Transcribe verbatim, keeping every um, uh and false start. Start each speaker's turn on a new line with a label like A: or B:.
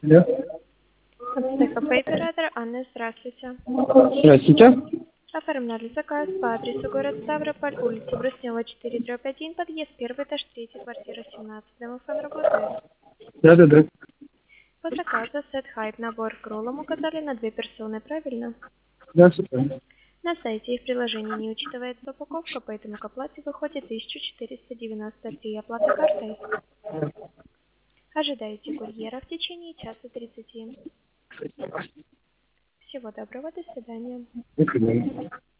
A: Да.
B: Оператор Анна, здравствуйте.
A: Здравствуйте.
B: Оформляли заказ по адресу город Ставрополь, улица Бруснева, четыре, дробь один, подъезд, первый этаж, третий, квартира семнадцать. Домофон работает.
A: Да, да, да.
B: По заказу сет хайп набор к роллам указали на две персоны, правильно?
A: Да, все правильно.
B: На сайте и в приложении не учитывается упаковка, поэтому к оплате выходит тысяча четыреста девяносто три. Оплата картой. Ожидаете курьера в течение часа тридцати. Всего доброго, до свидания.
A: До свидания.